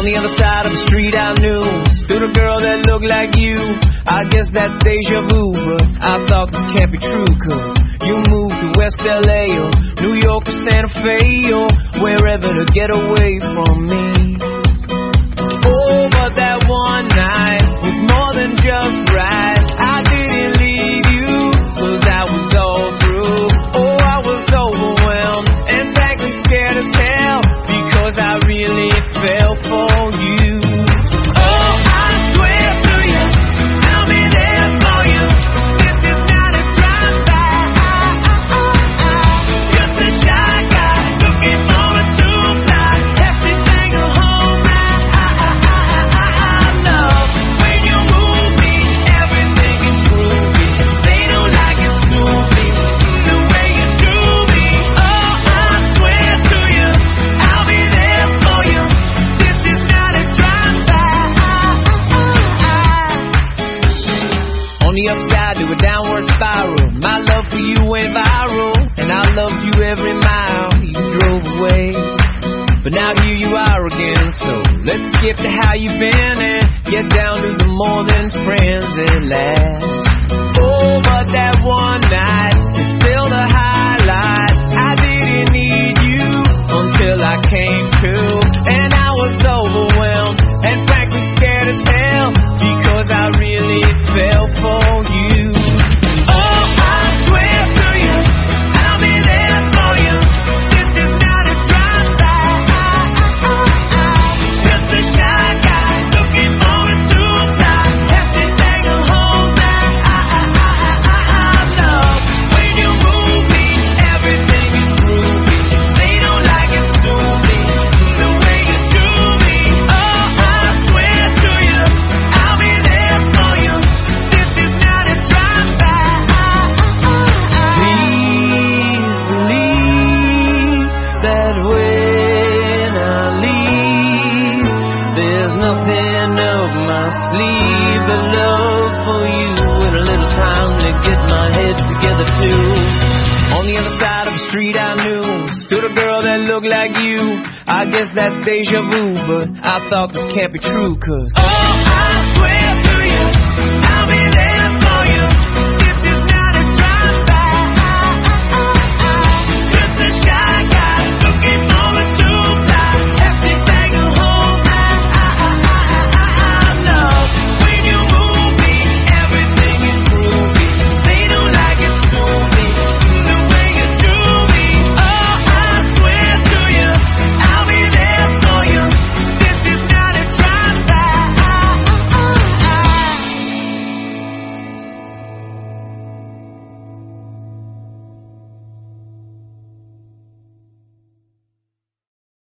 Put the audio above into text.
On the other side of the street I knew stood a girl that looked like you. I guess that's deja vu, but I thought this can't be true, cause you moved to West LA or New York or Santa Fe or wherever to get away from me. Oh, but that one night was more than just right. I didn't leave you, cause I was all through. Oh, I was overwhelmed and frankly scared as hell, because I really fell for you. On the upside to a downward spiral, my love for you went viral, and I loved you every mile you drove away. But now here you are again, so let's skip to how you've been and get down to the more than friends at last. Oh, but that one night is still the highlight. I didn't need you until I came to, and I was overwhelmed and frankly scared as hell, because I really fell for you. Oh, I swear to you, I'll be there for you. This is not a drive-by. Just a shy guy looking for a two-fly. Have to take a whole night. I love when you move me. Everything is groovy. They don't like it, sue me the way you do me. Oh, I swear to you, I'll be there for you. This is not a drive-by. Please believe that when I leave, there's nothing up my sleeve but love for you and a little time to get my head together too. On the other side of the street I knew stood a girl that looked like you. I guess that's deja vu, but I thought this can't be true, cause oh, I swear to